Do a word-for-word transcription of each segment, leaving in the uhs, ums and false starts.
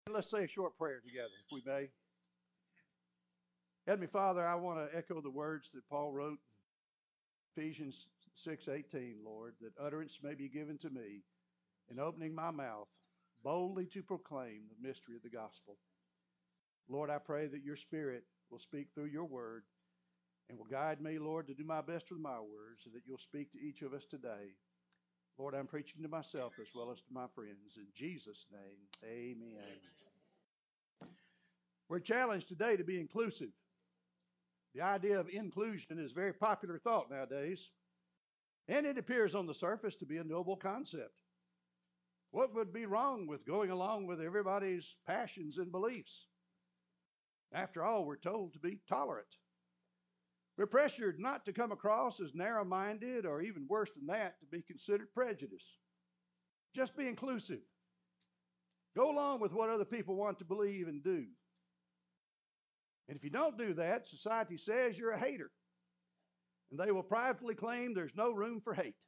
Let's say a short prayer together, if we may. Heavenly Father, I want to echo the words that Paul wrote in Ephesians six eighteen, Lord, that utterance may be given to me in opening my mouth boldly to proclaim the mystery of the gospel. Lord, I pray that your Spirit will speak through your word and will guide me, Lord, to do my best with my words, and that you'll speak to each of us today. Lord, I'm preaching to myself as well as to my friends. In Jesus' name, amen. We're challenged today to be inclusive. The idea of inclusion is a very popular thought nowadays, and it appears on the surface to be a noble concept. What would be wrong with going along with everybody's passions and beliefs? After all, we're told to be tolerant. We're pressured not to come across as narrow-minded, or even worse than that, to be considered prejudice. Just be inclusive. Go along with what other people want to believe and do. And if you don't do that, society says you're a hater, and they will pridefully claim there's no room for hate.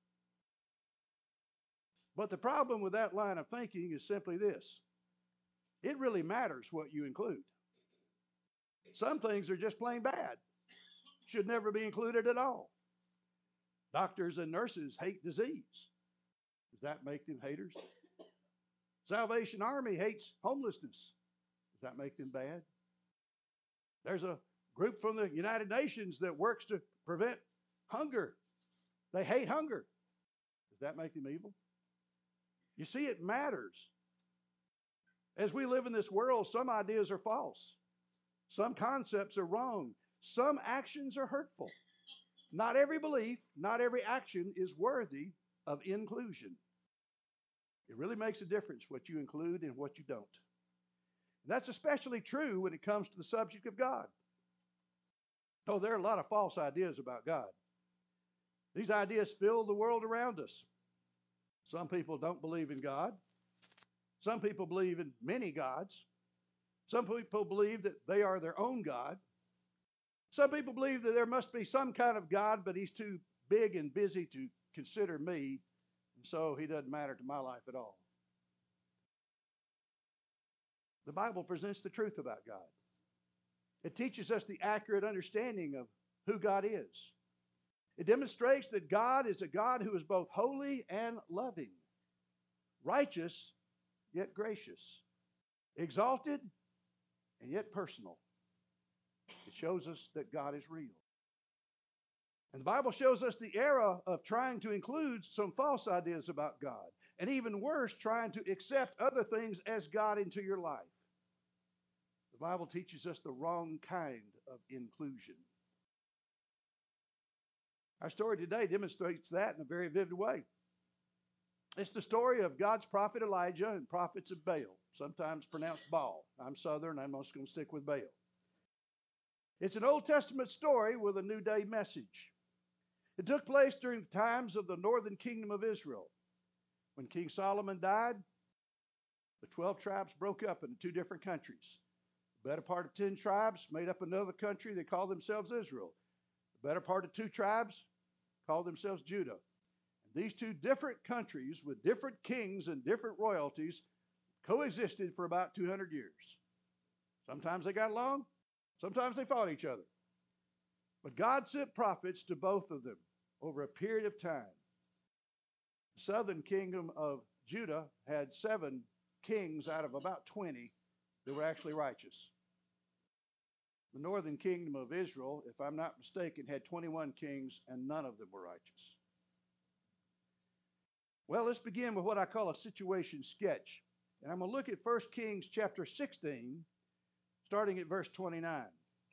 But the problem with that line of thinking is simply this: it really matters what you include. Some things are just plain bad, should never be included at all. Doctors and nurses hate disease. Does that make them haters? Salvation Army hates homelessness. Does that make them bad? There's a group from the United Nations that works to prevent hunger. They hate hunger. Does that make them evil? You see, it matters. As we live in this world, some ideas are false. Some concepts are wrong. Some actions are hurtful. Not every belief, not every action is worthy of inclusion. It really makes a difference what you include and what you don't. And that's especially true when it comes to the subject of God. Oh, there are a lot of false ideas about God. These ideas fill the world around us. Some people don't believe in God. Some people believe in many gods. Some people believe that they are their own God. Some people believe that there must be some kind of God, but he's too big and busy to consider me, and so he doesn't matter to my life at all. The Bible presents the truth about God. It teaches us the accurate understanding of who God is. It demonstrates that God is a God who is both holy and loving, righteous yet gracious, exalted and yet personal. It shows us that God is real. And the Bible shows us the era of trying to include some false ideas about God, and even worse, trying to accept other things as God into your life. The Bible teaches us the wrong kind of inclusion. Our story today demonstrates that in a very vivid way. It's the story of God's prophet Elijah and prophets of Baal, sometimes pronounced Baal. I'm Southern, I'm just going to stick with Baal. It's an Old Testament story with a New Day message. It took place during the times of the northern kingdom of Israel. When King Solomon died, the twelve tribes broke up into two different countries. The better part of ten tribes made up another country. They called themselves Israel. The better part of two tribes called themselves Judah. And these two different countries with different kings and different royalties coexisted for about two hundred years. Sometimes they got along, sometimes they fought each other. But God sent prophets to both of them over a period of time. The southern kingdom of Judah had seven kings out of about twenty that were actually righteous. The northern kingdom of Israel, if I'm not mistaken, had twenty-one kings, and none of them were righteous. Well, let's begin with what I call a situation sketch. And I'm going to look at First Kings chapter sixteen, starting at verse twenty-nine.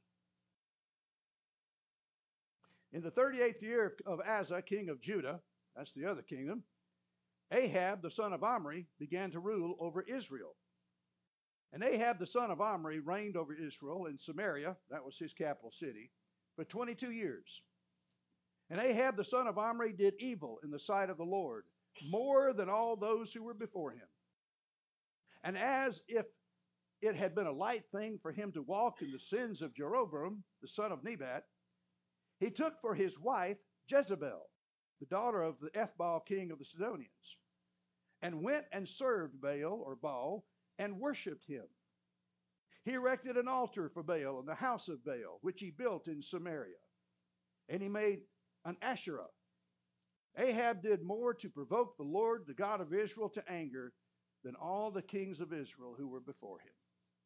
In the thirty-eighth year of Asa, king of Judah, that's the other kingdom, Ahab, the son of Omri, began to rule over Israel. And Ahab, the son of Omri, reigned over Israel in Samaria, that was his capital city, for twenty-two years. And Ahab, the son of Omri, did evil in the sight of the Lord, more than all those who were before him. And as if it had been a light thing for him to walk in the sins of Jeroboam, the son of Nebat, he took for his wife Jezebel, the daughter of the Ethbaal king of the Sidonians, and went and served Baal or Baal and worshipped him. He erected an altar for Baal in the house of Baal, which he built in Samaria. And he made an Asherah. Ahab did more to provoke the Lord, the God of Israel, to anger than all the kings of Israel who were before him.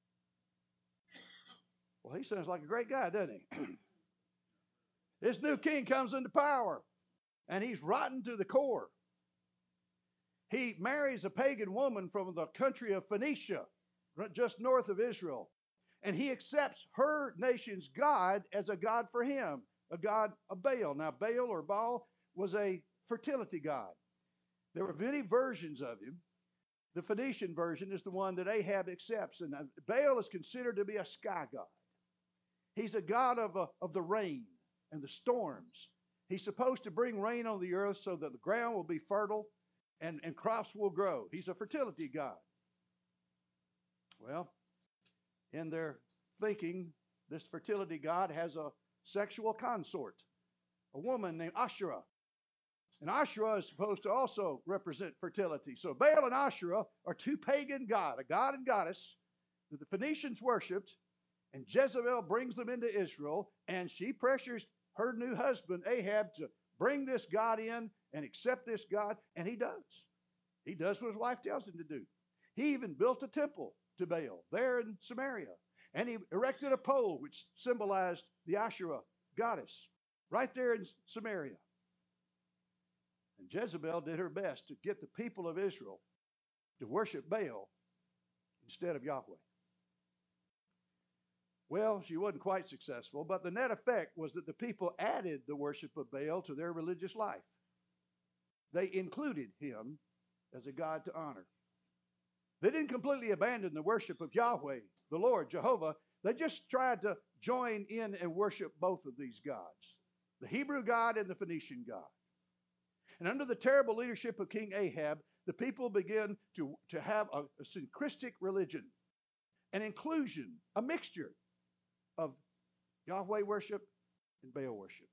Well, he sounds like a great guy, doesn't he? This new king comes into power, and he's rotten to the core. He marries a pagan woman from the country of Phoenicia, just north of Israel. And he accepts her nation's God as a God for him, a God of Baal. Now, Baal or Baal was a fertility god. There were many versions of him. The Phoenician version is the one that Ahab accepts. And Baal is considered to be a sky god. He's a god of, uh, of the rain and the storms. He's supposed to bring rain on the earth so that the ground will be fertile and, and crops will grow. He's a fertility god. Well, in their thinking, this fertility god has a sexual consort, a woman named Asherah. And Asherah is supposed to also represent fertility. So Baal and Asherah are two pagan gods, a god and goddess that the Phoenicians worshipped, and Jezebel brings them into Israel, and she pressures her new husband, Ahab, to bring this god in and accept this god, and he does. He does what his wife tells him to do. He even built a temple to Baal there in Samaria, and he erected a pole which symbolized the Asherah goddess right there in Samaria. And Jezebel did her best to get the people of Israel to worship Baal instead of Yahweh. Well, she wasn't quite successful, but the net effect was that the people added the worship of Baal to their religious life. They included him as a god to honor. They didn't completely abandon the worship of Yahweh, the Lord, Jehovah. They just tried to join in and worship both of these gods, the Hebrew God and the Phoenician God. And under the terrible leadership of King Ahab, the people began to, to have a, a syncretic religion, an inclusion, a mixture of Yahweh worship and Baal worship.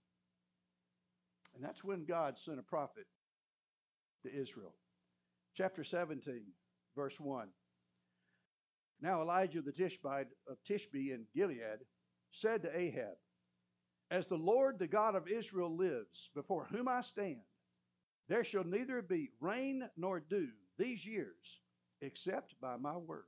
And that's when God sent a prophet to Israel. Chapter seventeen, verse one. Now Elijah the Tishbite of Tishbe in Gilead said to Ahab, "As the Lord, the God of Israel, lives, before whom I stand, there shall neither be rain nor dew these years, except by my word."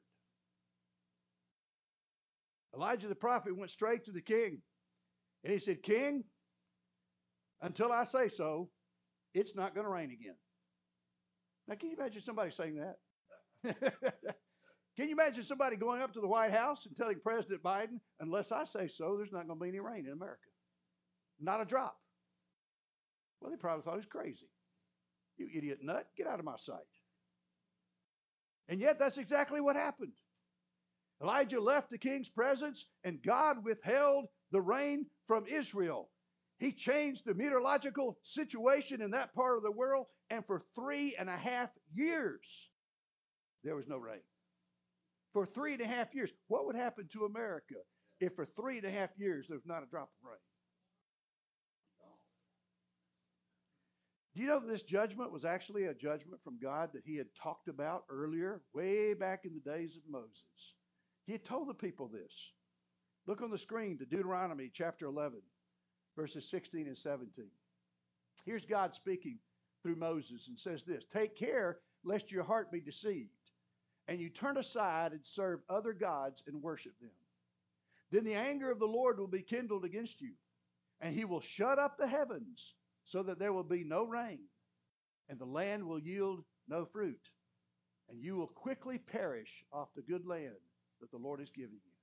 Elijah the prophet went straight to the king, and he said, "King, until I say so, it's not going to rain again." Now, can you imagine somebody saying that? Can you imagine somebody going up to the White House and telling President Biden, "Unless I say so, there's not going to be any rain in America. Not a drop"? Well, they probably thought he was crazy. "You idiot nut, get out of my sight." And yet that's exactly what happened. Elijah left the king's presence, and God withheld the rain from Israel. He changed the meteorological situation in that part of the world, and for three and a half years, there was no rain. For three and a half years. What would happen to America if for three and a half years there was not a drop of rain? Do you know that this judgment was actually a judgment from God that he had talked about earlier, way back in the days of Moses? He had told the people this. Look on the screen to Deuteronomy chapter eleven, verses sixteen and seventeen. Here's God speaking through Moses and says this: "Take care lest your heart be deceived, and you turn aside and serve other gods and worship them. Then the anger of the Lord will be kindled against you, and he will shut up the heavens so that there will be no rain, and the land will yield no fruit, and you will quickly perish off the good land that the Lord is giving you."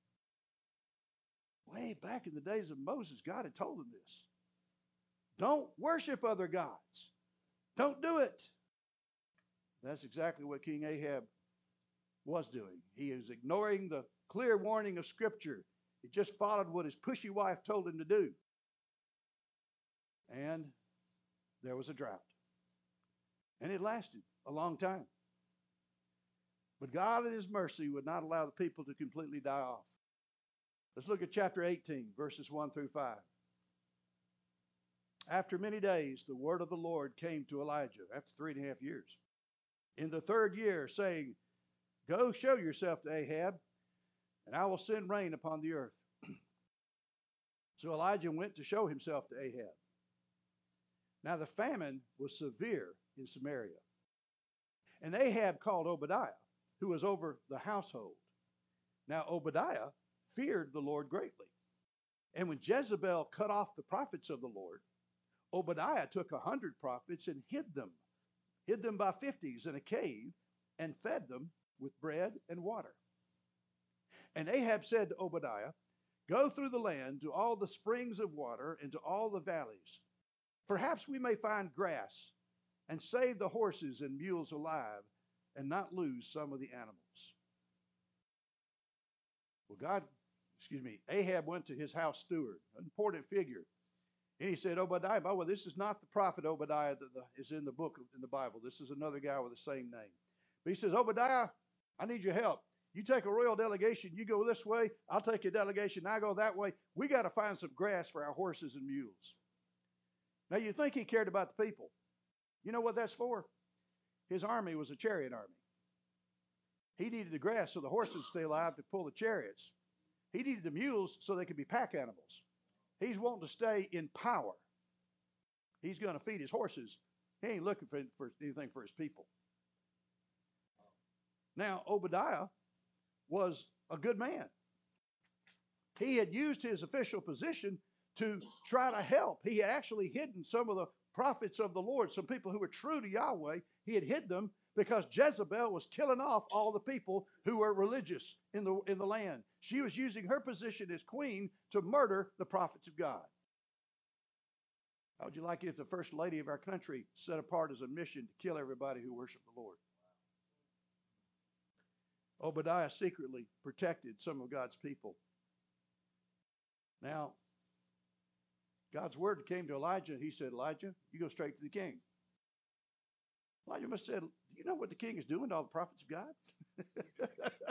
Way back in the days of Moses, God had told them this. Don't worship other gods. Don't do it. That's exactly what King Ahab was doing. He is ignoring the clear warning of Scripture. He just followed what his pushy wife told him to do. And there was a drought. And it lasted a long time. But God in his mercy would not allow the people to completely die off. Let's look at chapter eighteen, verses one through five. After many days, the word of the Lord came to Elijah, after three and a half years, in the third year, saying, Go show yourself to Ahab, and I will send rain upon the earth. So Elijah went to show himself to Ahab. Now the famine was severe in Samaria. And Ahab called Obadiah, who was over the household. Now Obadiah feared the Lord greatly. And when Jezebel cut off the prophets of the Lord, Obadiah took a hundred prophets and hid them, hid them by fifties in a cave, and fed them with bread and water. And Ahab said to Obadiah, go through the land to all the springs of water and to all the valleys. Perhaps we may find grass and save the horses and mules alive and not lose some of the animals. Well, God, excuse me, Ahab went to his house steward, an important figure. And he said, Obadiah, by the way, this is not the prophet Obadiah that is in the book, in the Bible. This is another guy with the same name. But he says, Obadiah, I need your help. You take a royal delegation, you go this way, I'll take a delegation, I go that way. We got to find some grass for our horses and mules. Now, you think he cared about the people. You know what that's for? His army was a chariot army. He needed the grass so the horses would stay alive to pull the chariots. He needed the mules so they could be pack animals. He's wanting to stay in power. He's going to feed his horses. He ain't looking for, for anything for his people. Now, Obadiah was a good man. He had used his official position to try to help. He had actually hidden some of the prophets of the Lord, some people who were true to Yahweh. He had hid them because Jezebel was killing off all the people who were religious in the, in the land. She was using her position as queen to murder the prophets of God. How would you like it if the first lady of our country set apart as a mission to kill everybody who worshiped the Lord? Obadiah secretly protected some of God's people. Now, God's word came to Elijah. He said, Elijah, you go straight to the king. Elijah must have said, do you know what the king is doing to all the prophets of God?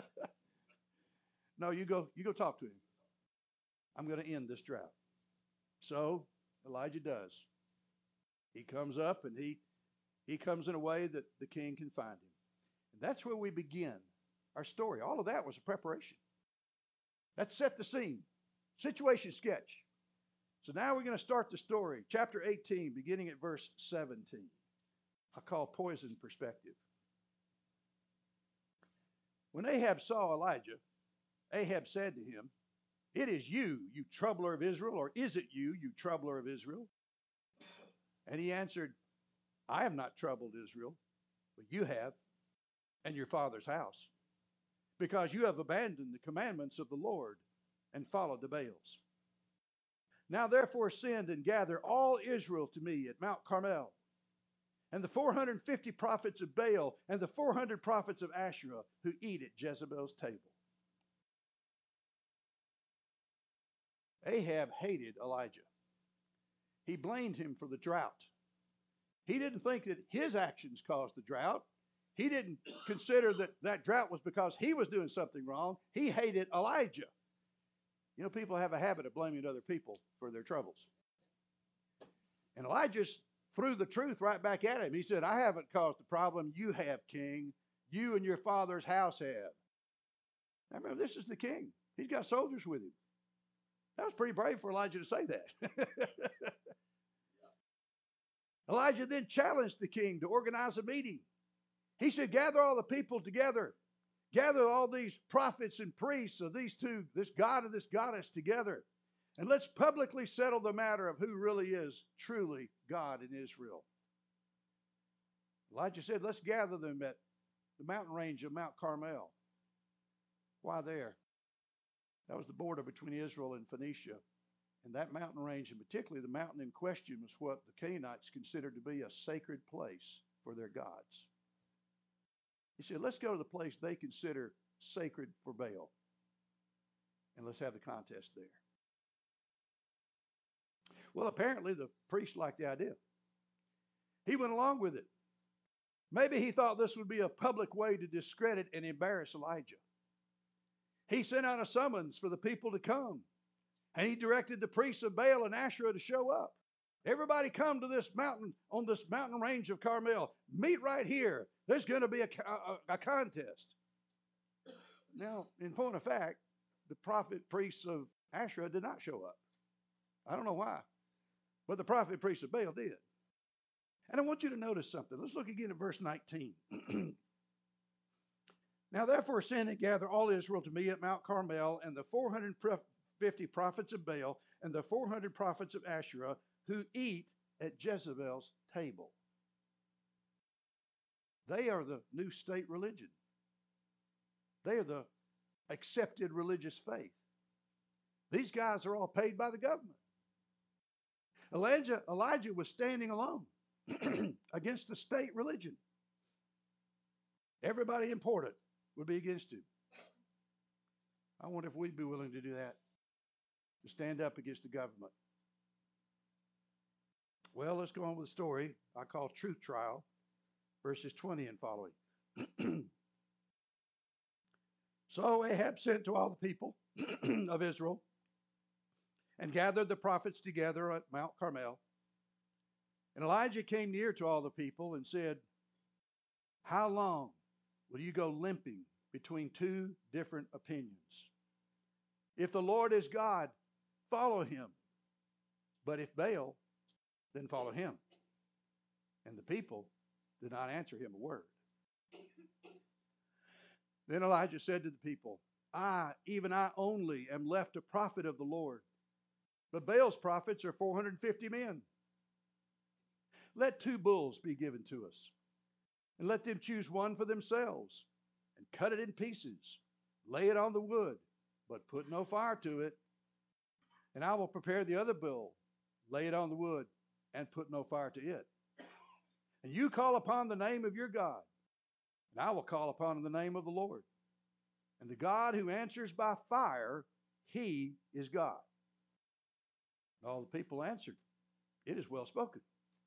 No, you go, you go talk to him. I'm going to end this drought. So Elijah does. He comes up and he, he comes in a way that the king can find him. And that's where we begin our story. All of that was a preparation. That set the scene. Situation sketch. So now we're going to start the story. Chapter eighteen, beginning at verse seventeen. I call poison perspective. When Ahab saw Elijah, Ahab said to him, it is you, you troubler of Israel, or is it you, you troubler of Israel? And he answered, I have not troubled Israel, but you have, and your father's house, because you have abandoned the commandments of the Lord and followed the Baals. Now therefore send and gather all Israel to me at Mount Carmel, and the four hundred fifty prophets of Baal, and the four hundred prophets of Asherah who eat at Jezebel's table. Ahab hated Elijah. He blamed him for the drought. He didn't think that his actions caused the drought. He didn't consider that that drought was because he was doing something wrong. He hated Elijah. You know, people have a habit of blaming other people for their troubles. And Elijah threw the truth right back at him. He said, I haven't caused the problem. You have, king. You and your father's house have. Now remember, this is the king. He's got soldiers with him. That was pretty brave for Elijah to say that. Elijah then challenged the king to organize a meeting. He said, gather all the people together. Gather all these prophets and priests of these two, this god and this goddess together. And let's publicly settle the matter of who really is truly God in Israel. Elijah said, let's gather them at the mountain range of Mount Carmel. Why there? That was the border between Israel and Phoenicia. And that mountain range, and particularly the mountain in question, was what the Canaanites considered to be a sacred place for their gods. He said, let's go to the place they consider sacred for Baal. And let's have the contest there. Well, apparently the priest liked the idea. He went along with it. Maybe he thought this would be a public way to discredit and embarrass Elijah. He sent out a summons for the people to come. And he directed the priests of Baal and Asherah to show up. Everybody come to this mountain, on this mountain range of Carmel. Meet right here. There's going to be a, a, a contest. Now, in point of fact, the prophet priests of Asherah did not show up. I don't know why, but the prophet priests of Baal did. And I want you to notice something. Let's look again at verse nineteen. Now, therefore, send and gather all Israel to me at Mount Carmel, and the four hundred fifty prophets of Baal, and the four hundred prophets of Asherah, who eat at Jezebel's table. They are the new state religion. They are the accepted religious faith. These guys are all paid by the government. Elijah, Elijah was standing alone against the state religion. Everybody important would be against him. I wonder if we'd be willing to do that, to stand up against the government. Well, let's go on with the story I call Truth Trial, verses twenty and following. So Ahab sent to all the people of Israel and gathered the prophets together at Mount Carmel. And Elijah came near to all the people and said, "How long will you go limping between two different opinions? If the Lord is God, follow him. But if Baal, then follow him." And the people did not answer him a word. Then Elijah said to the people, I, even I only, am left a prophet of the Lord. But Baal's prophets are four hundred fifty men. Let two bulls be given to us, and let them choose one for themselves, and cut it in pieces, lay it on the wood, but put no fire to it. And I will prepare the other bull, lay it on the wood, and put no fire to it. And you call upon the name of your God, and I will call upon the name of the Lord. And the God who answers by fire, he is God. And all the people answered, It is well spoken.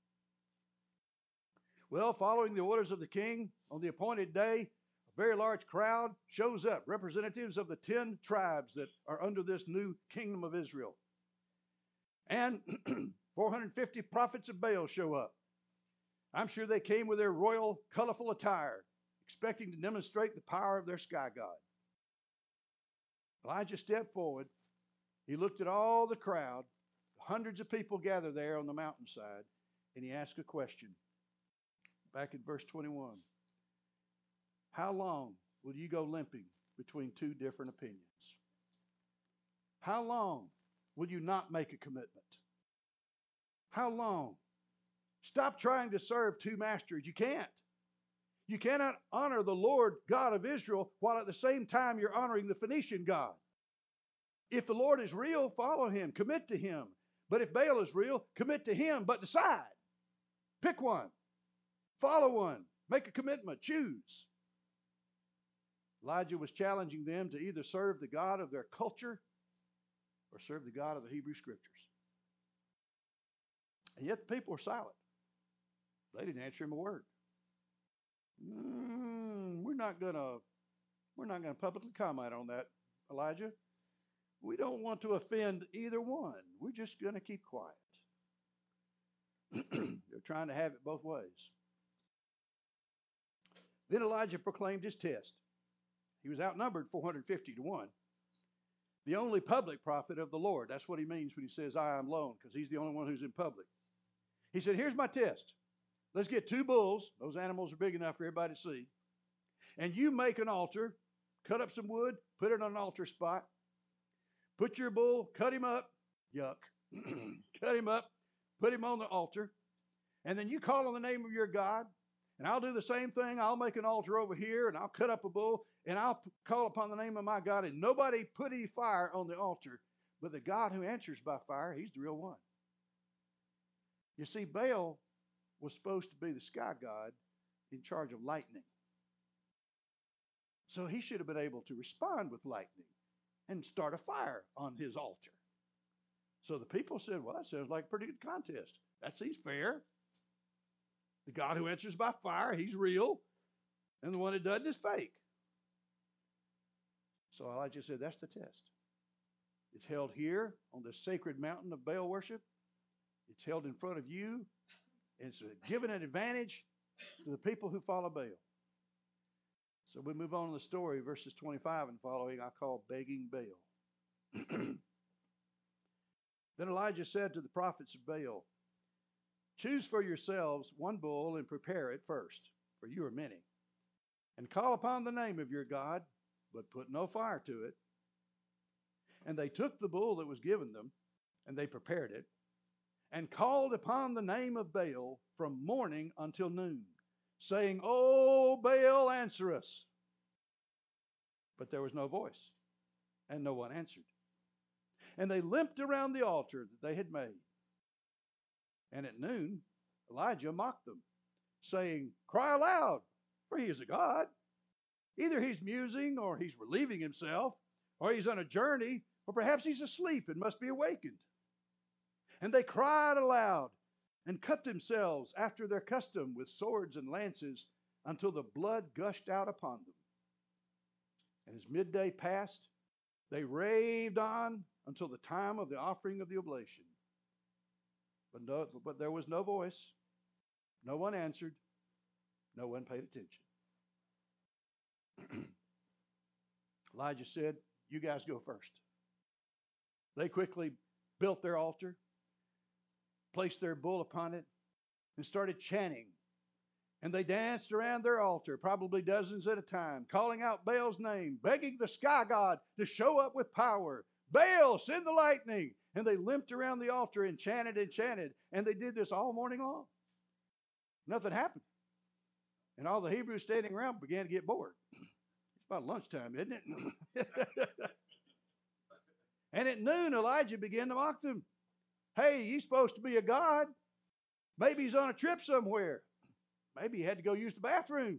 Well, following the orders of the king, on the appointed day, a very large crowd shows up, representatives of the ten tribes that are under this new kingdom of Israel. And four hundred fifty prophets of Baal show up. I'm sure they came with their royal, colorful attire, expecting to demonstrate the power of their sky god. Elijah stepped forward. He looked at all the crowd, hundreds of people gathered there on the mountainside, and he asked a question. Back in verse twenty-one. How long will you go limping between two different opinions? How long will you not make a commitment? How long? Stop trying to serve two masters. You can't. You cannot honor the Lord God of Israel while at the same time you're honoring the Phoenician God. If the Lord is real, follow him, commit to him. But if Baal is real, commit to him, but decide. Pick one. Follow one. Make a commitment. Choose. Elijah was challenging them to either serve the God of their culture or serve the God of the Hebrew Scriptures. And yet the people were silent. They didn't answer him a word. Mm, we're not gonna, we're not gonna publicly comment on that, Elijah. We don't want to offend either one. We're just gonna keep quiet. They're trying to have it both ways. Then Elijah proclaimed his test. He was outnumbered four hundred fifty to one. The only public prophet of the Lord. That's what he means when he says, I am alone, because he's the only one who's in public. He said, here's my test. Let's get two bulls. Those animals are big enough for everybody to see. And you make an altar, cut up some wood, put it on an altar spot. Put your bull, cut him up. Yuck. Cut him up, put him on the altar. And then you call on the name of your God. And I'll do the same thing. I'll make an altar over here, and I'll cut up a bull, and I'll call upon the name of my God. And nobody put any fire on the altar, but the God who answers by fire, he's the real one. You see, Baal was supposed to be the sky god in charge of lightning. So he should have been able to respond with lightning and start a fire on his altar. So the people said, well, that sounds like a pretty good contest. That seems fair. The God who answers by fire, he's real. And the one that doesn't is fake. So Elijah said, that's the test. It's held here on the sacred mountain of Baal worship. It's held in front of you. It's given an advantage to the people who follow Baal. So we move on to the story, verses twenty-five and following, I call begging Baal. Then Elijah said to the prophets of Baal, choose for yourselves one bull and prepare it first, for you are many, and call upon the name of your God, but put no fire to it. And they took the bull that was given them, and they prepared it, and called upon the name of Baal from morning until noon, saying, O Baal, answer us. But there was no voice, and no one answered. And they limped around the altar that they had made. And at noon, Elijah mocked them, saying, cry aloud, for he is a god. Either he's musing, or he's relieving himself, or he's on a journey, or perhaps he's asleep and must be awakened. And they cried aloud and cut themselves after their custom with swords and lances until the blood gushed out upon them. And as midday passed, they raved on until the time of the offering of the oblation. But, no, but there was no voice, no one answered, no one paid attention. Elijah said, you guys go first. They quickly built their altar, placed their bull upon it, and started chanting. And they danced around their altar, probably dozens at a time, calling out Baal's name, begging the sky god to show up with power. Baal, send the lightning. And they limped around the altar and chanted and chanted. And they did this all morning long. Nothing happened. And all the Hebrews standing around began to get bored. It's about lunchtime, isn't it? And at noon, Elijah began to mock them. Hey, he's supposed to be a god. Maybe he's on a trip somewhere. Maybe he had to go use the bathroom.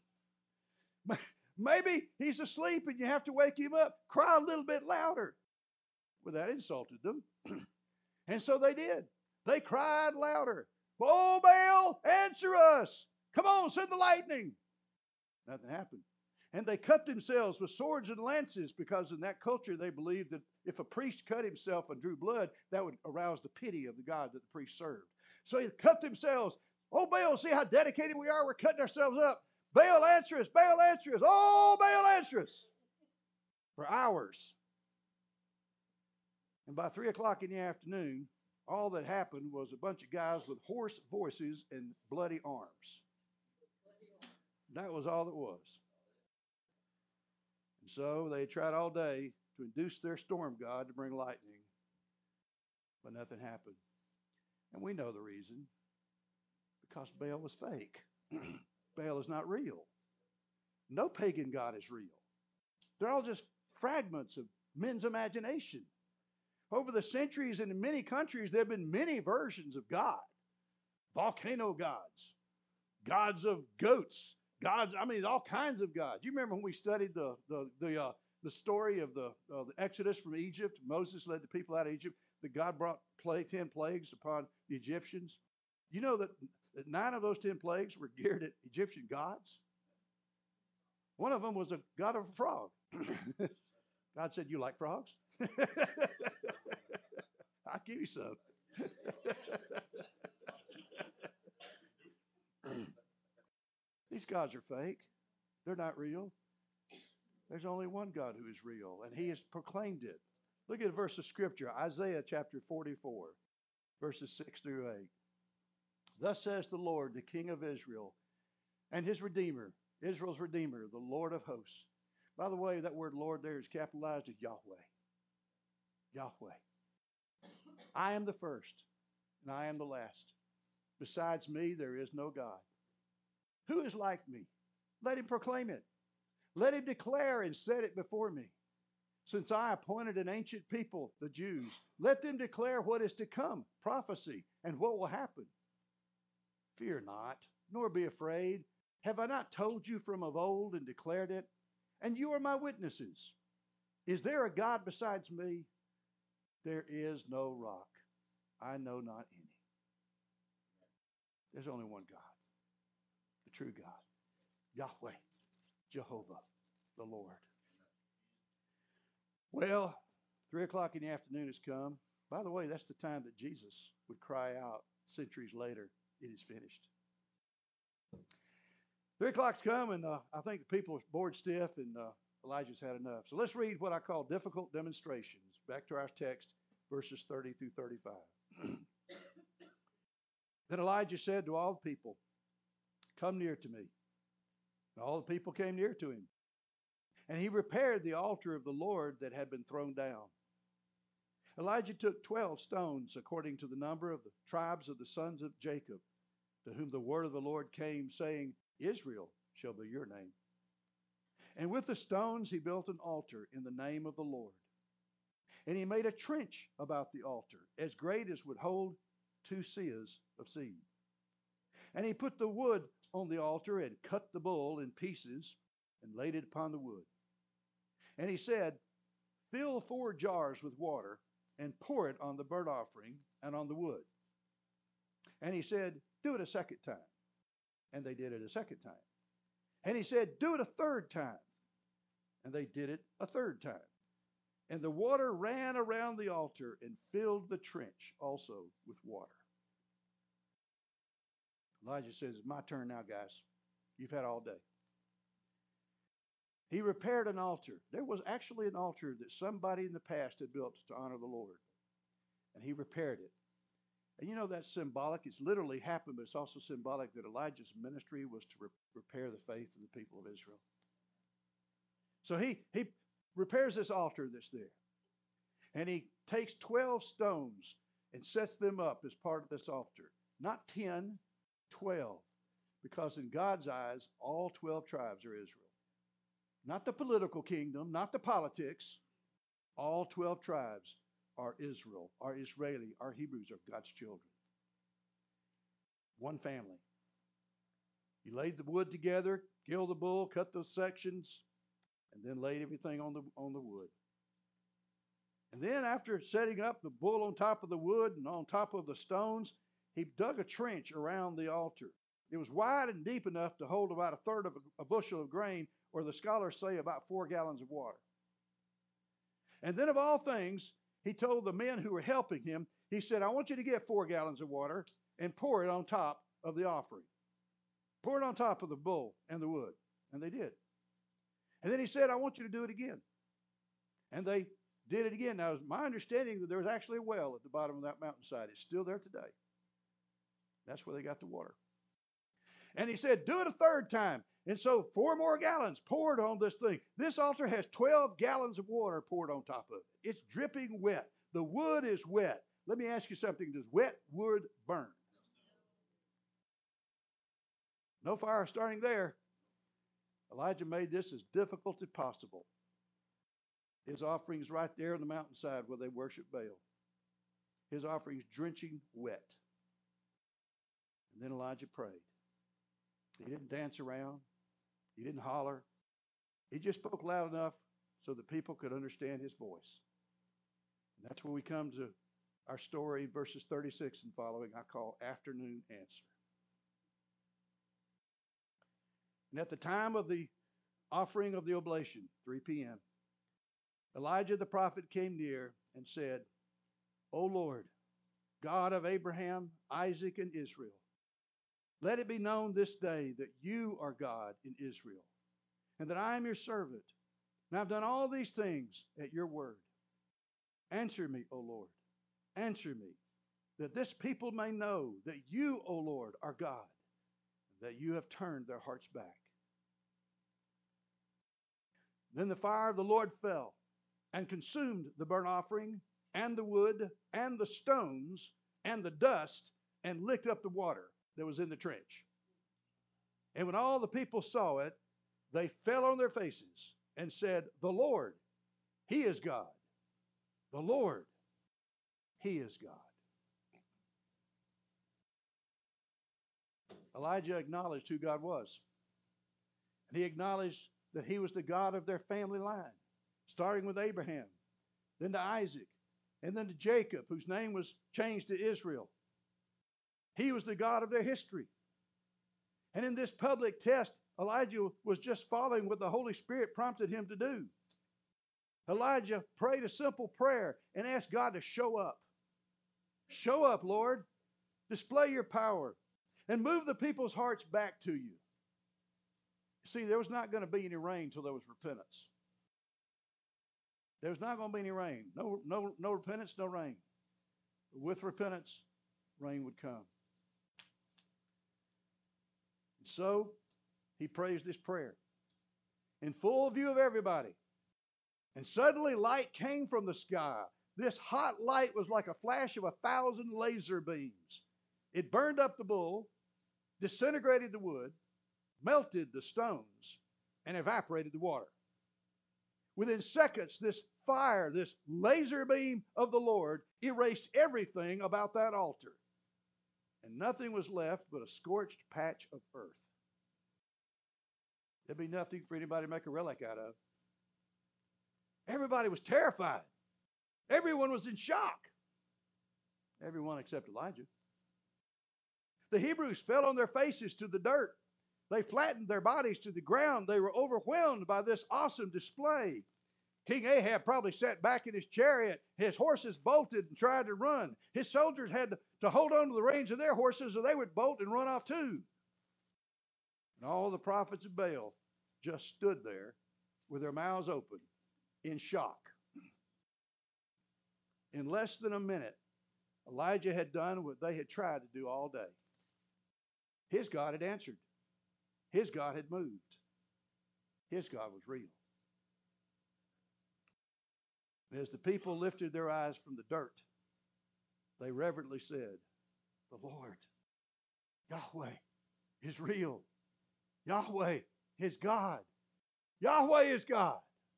Maybe he's asleep and you have to wake him up. Cry a little bit louder. Well, that insulted them. And so they did. They cried louder. Oh, Baal, answer us. Come on, send the lightning. Nothing happened. And they cut themselves with swords and lances, because in that culture they believed that if a priest cut himself and drew blood, that would arouse the pity of the God that the priest served. So they cut themselves. Oh, Baal, see how dedicated we are? We're cutting ourselves up. Baal, answer us. Baal, answer us. Oh, Baal, answer us. For hours. And by three o'clock in the afternoon, all that happened was a bunch of guys with hoarse voices and bloody arms. That was all it was. And so they tried all day to induce their storm god to bring lightning, but nothing happened. And we know the reason. Because Baal was fake. Baal is not real. No pagan god is real. They're all just fragments of men's imagination. Over the centuries and in many countries, there have been many versions of God. Volcano gods, gods of goats, gods, I mean, all kinds of gods. You remember when we studied the, the, the, uh, the story of the, uh, the Exodus from Egypt? Moses led the people out of Egypt, that God brought plague, ten plagues upon the Egyptians. You know that, that nine of those ten plagues were geared at Egyptian gods? One of them was a god of a frog. God said, you like frogs? I'll give you some. These gods are fake. They're not real. There's only one God who is real, and he has proclaimed it. Look at a verse of scripture, Isaiah chapter forty-four, verses six through eight. Thus says the Lord, the King of Israel, and his Redeemer, Israel's Redeemer, the Lord of hosts. By the way, that word Lord there is capitalized as Yahweh. Yahweh. I am the first, and I am the last. Besides me, there is no God. Who is like me? Let him proclaim it. Let him declare and set it before me. Since I appointed an ancient people, the Jews, let them declare what is to come, prophecy, and what will happen. Fear not, nor be afraid. Have I not told you from of old and declared it? And you are my witnesses. Is there a God besides me? There is no rock. I know not any. There's only one God, the true God, Yahweh, Jehovah, the Lord. Well, three o'clock in the afternoon has come. By the way, that's the time that Jesus would cry out centuries later, it is finished. Three o'clock's come, and uh, I think the people are bored stiff, and uh, Elijah's had enough. So let's read what I call difficult demonstrations. Back to our text, verses thirty through thirty-five. Then Elijah said to all the people, "Come near to me." And all the people came near to him. And he repaired the altar of the Lord that had been thrown down. Elijah took twelve stones, according to the number of the tribes of the sons of Jacob, to whom the word of the Lord came, saying, "Israel shall be your name." And with the stones he built an altar in the name of the Lord. And he made a trench about the altar, as great as would hold two seahs of seed. And he put the wood on the altar and cut the bull in pieces and laid it upon the wood. And he said, "Fill four jars with water and pour it on the burnt offering and on the wood." And he said, "Do it a second time." And they did it a second time. And he said, "Do it a third time." And they did it a third time. And the water ran around the altar and filled the trench also with water. Elijah says, "It's my turn now, guys. You've had all day." He repaired an altar. There was actually an altar that somebody in the past had built to honor the Lord. And he repaired it. And you know that's symbolic. It's literally happened, but it's also symbolic that Elijah's ministry was to re- repair the faith of the people of Israel. So he, he repairs this altar that's there. And he takes twelve stones and sets them up as part of this altar. Not ten, twelve. Because in God's eyes, all twelve tribes are Israel. Not the political kingdom, not the politics. All twelve tribes are Israel, are Israeli, are Hebrews, are God's children. One family. He laid the wood together, killed the bull, cut those sections, and then laid everything on the, on the wood. And then after setting up the bull on top of the wood and on top of the stones, he dug a trench around the altar. It was wide and deep enough to hold about a third of a, a bushel of grain, or the scholars say about four gallons of water. And then of all things, he told the men who were helping him, he said, "I want you to get four gallons of water and pour it on top of the offering. Pour it on top of the bull and the wood." And they did. And then he said, "I want you to do it again." And they did it again. Now, it's my understanding that there was actually a well at the bottom of that mountainside. It's still there today. That's where they got the water. And he said, "Do it a third time." And so four more gallons poured on this thing. This altar has twelve gallons of water poured on top of it. It's dripping wet. The wood is wet. Let me ask you something. Does wet wood burn? No fire starting there. Elijah made this as difficult as possible. His offering's right there on the mountainside where they worship Baal. His offering's drenching wet. And then Elijah prayed. He didn't dance around. He didn't holler. He just spoke loud enough so that people could understand his voice. And that's where we come to our story, verses thirty-six and following, I call Afternoon Answer. And at the time of the offering of the oblation, three p.m., Elijah the prophet came near and said, "O Lord, God of Abraham, Isaac, and Israel, let it be known this day that you are God in Israel, and that I am your servant, and I've done all these things at your word. Answer me, O Lord, answer me, that this people may know that you, O Lord, are God, and that you have turned their hearts back." Then the fire of the Lord fell and consumed the burnt offering and the wood and the stones and the dust and licked up the water that was in the trench. And when all the people saw it, they fell on their faces and said, "The Lord, He is God. The Lord, He is God." Elijah acknowledged who God was. And he acknowledged that He was the God of their family line, starting with Abraham, then to Isaac, and then to Jacob, whose name was changed to Israel. He was the God of their history. And in this public test, Elijah was just following what the Holy Spirit prompted him to do. Elijah prayed a simple prayer and asked God to show up. Show up, Lord. Display your power and move the people's hearts back to you. See, there was not going to be any rain until there was repentance. There was not going to be any rain. No, no, no repentance, no rain. With repentance, rain would come. And so he prays this prayer in full view of everybody. And suddenly light came from the sky. This hot light was like a flash of a thousand laser beams. It burned up the bull, disintegrated the wood, melted the stones, and evaporated the water. Within seconds, this fire, this laser beam of the Lord, erased everything about that altar. And nothing was left but a scorched patch of earth. There'd be nothing for anybody to make a relic out of. Everybody was terrified. Everyone was in shock. Everyone except Elijah. The Hebrews fell on their faces to the dirt. They flattened their bodies to the ground. They were overwhelmed by this awesome display. King Ahab probably sat back in his chariot. His horses bolted and tried to run. His soldiers had to, to hold on to the reins of their horses or they would bolt and run off too. And all the prophets of Baal just stood there with their mouths open in shock. In less than a minute, Elijah had done what they had tried to do all day. His God had answered. His God had moved. His God was real. And as the people lifted their eyes from the dirt, they reverently said, "The Lord, Yahweh, is real. Yahweh is God. Yahweh is God."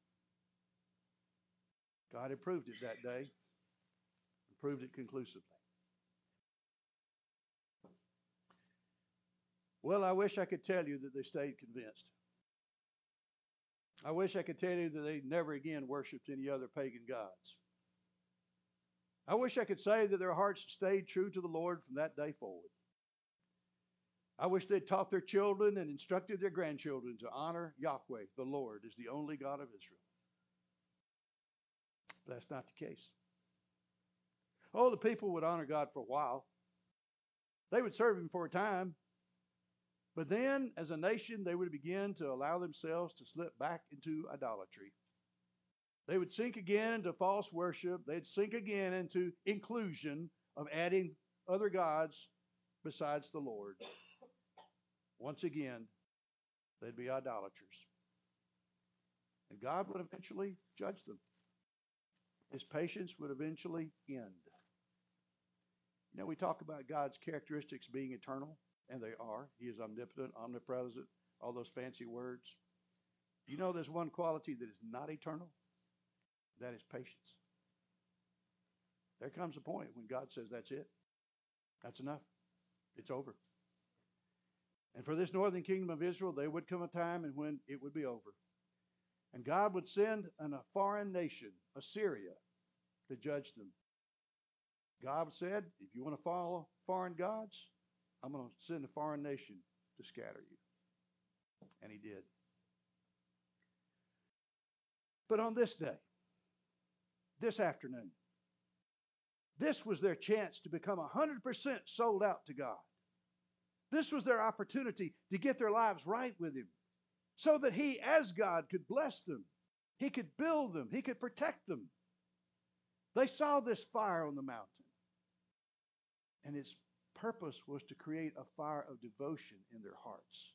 God had proved it that day, and proved it conclusively. Well, I wish I could tell you that they stayed convinced. I wish I could tell you that they never again worshiped any other pagan gods. I wish I could say that their hearts stayed true to the Lord from that day forward. I wish they'd taught their children and instructed their grandchildren to honor Yahweh, the Lord, as the only God of Israel. But that's not the case. Oh, the people would honor God for a while. They would serve Him for a time. But then, as a nation, they would begin to allow themselves to slip back into idolatry. They would sink again into false worship. They'd sink again into inclusion of adding other gods besides the Lord. Once again, they'd be idolaters. And God would eventually judge them. His patience would eventually end. You know, we talk about God's characteristics being eternal. And they are. He is omnipotent, omnipresent, all those fancy words. You know there's one quality that is not eternal? That is patience. There comes a point when God says, that's it. That's enough. It's over. And for this northern kingdom of Israel, there would come a time and when it would be over. And God would send an, a foreign nation, Assyria, to judge them. God said, if you want to follow foreign gods, I'm going to send a foreign nation to scatter you. And He did. But on this day, this afternoon, this was their chance to become one hundred percent sold out to God. This was their opportunity to get their lives right with Him so that He, as God, could bless them. He could build them. He could protect them. They saw this fire on the mountain. And its purpose was to create a fire of devotion in their hearts.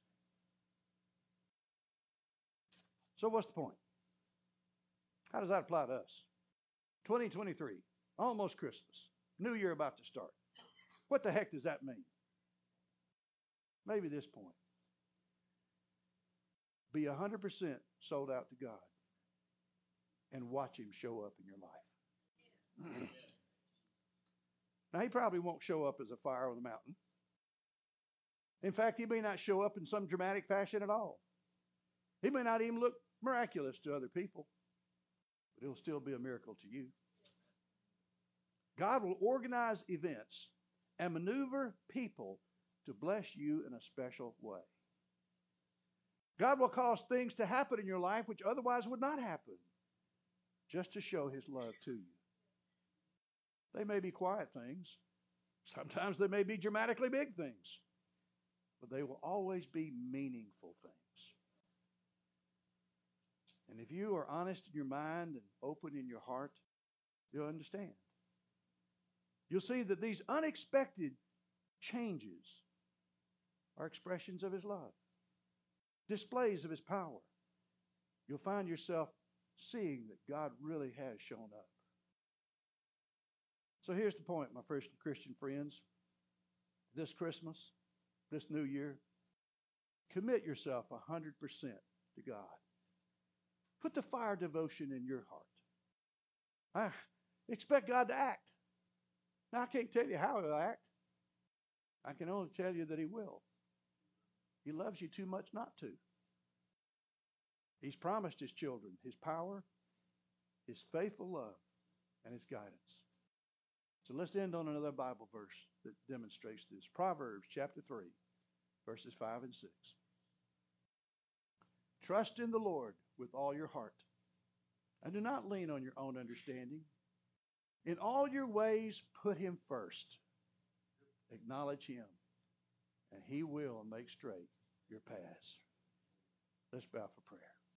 So what's the point? How does that apply to us? twenty twenty-three, almost Christmas, New Year about to start. What the heck does that mean? Maybe this point. Be one hundred percent sold out to God and watch Him show up in your life. Now, He probably won't show up as a fire on the mountain. In fact, He may not show up in some dramatic fashion at all. He may not even look miraculous to other people, but it'll still be a miracle to you. God will organize events and maneuver people to bless you in a special way. God will cause things to happen in your life which otherwise would not happen, just to show His love to you. They may be quiet things. Sometimes they may be dramatically big things. But they will always be meaningful things. And if you are honest in your mind and open in your heart, you'll understand. You'll see that these unexpected changes are expressions of His love, displays of His power. You'll find yourself seeing that God really has shown up. So here's the point, my first Christian friends. This Christmas, this new year, commit yourself one hundred percent to God. Put the fire devotion in your heart. I expect God to act. Now, I can't tell you how He'll act. I can only tell you that He will. He loves you too much not to. He's promised His children His power, His faithful love, and His guidance. So let's end on another Bible verse that demonstrates this. Proverbs chapter three, verses five and six. Trust in the Lord with all your heart, and do not lean on your own understanding. In all your ways, put Him first. Acknowledge Him, and He will make straight your paths. Let's bow for prayer.